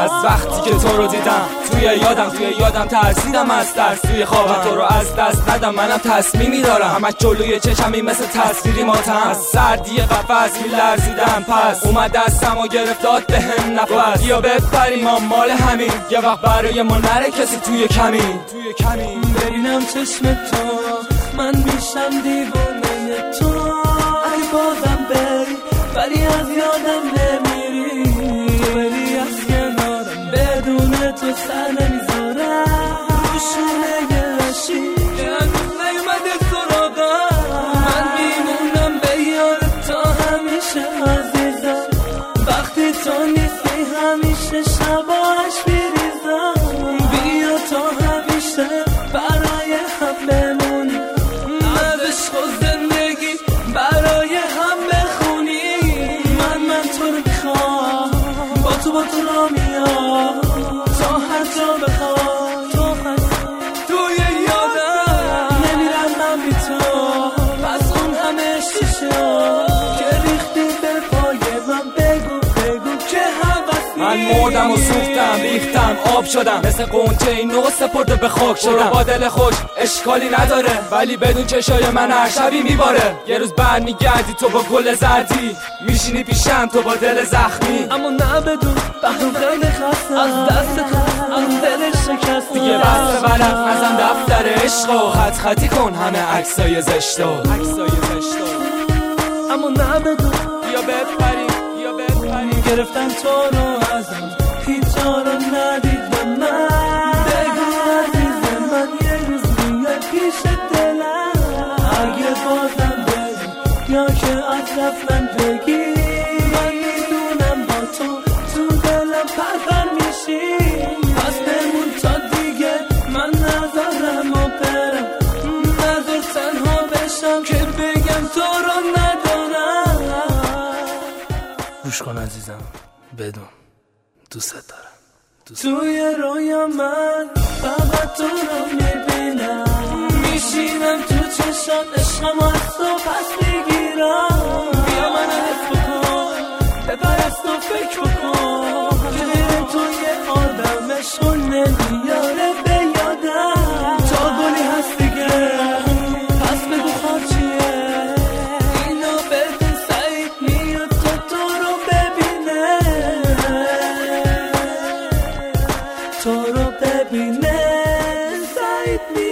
از وقتی که تو رو دیدم توی یادم ترسیدم از ترس توی خوابم تو رو از دست ندم منم تصمیمی دارم همش جلوی چشمی مثل تصویری ماتم از سردی قفس میلرزیدم پس اومد دستم و گرفت داد بهم نفس بیا بپریم ما مال همین یه وقت برای ما نره کسی توی کمین ببینم چشم تو من میشم دیوانه تو ای بازم بری ولی از یادم نمیری تو بری از کنارم بدون تو سر نمیذارم روشونه رشی که هنوز نیومده سراغم من میمونم به یاد تا همیشه عزیزم وقتی تو نیستی همیشه شباش میریزم بیا تا همیشه برای هم بمونی از عشق و زندگی برای هم بخونی من تو رو میخوام با تو را میام تا هر جا بخوام توی یادم نمیرم من بی تو پس اون همه شیشه که ریختی به پای من بگو که من مردم و سوختم ریختم آب شدم مثل قنچه این نو سپرده به خاک شدم با دل خوش اشکالی نداره ولی بدون چشای من هر شبی میباره یه روز برمیگردی تو با گل زردی میشینی پیشم تو با دل زخمی اما نه بدون بخون خیلی خستم از دست تو از دل شکست دیگه بس ورق نزن دفتر عشق و خطی کن همه عکسای زشتو اما نه بدون بیا بپریم گرفتن تو رو ازم هیچ جا رو ندیدم من بگو عزیز من یه روز میای پیش دلم اگه بازم بری یا که از رفتن بگی من میدونم با تو دلم پرپر میشی پس بمون تا دیگه من نذارم و برم نذار تنها بشم که بگم تو رو ندارم گوش کن عزیزم بدون دوست دارم توی رویا من فقط تو رو میبینم میشینم تو چشات عشقم از تو پس میگیرم بیا من حس بکن ببر از تو فکر بکن غیر تو یه آدم عشق نمیاره به یادم تا گلی هست دیگه پس بگو خواب چیه اینو بدون سعید میاد تو رو ببینه تو رو ببینه سعید میاد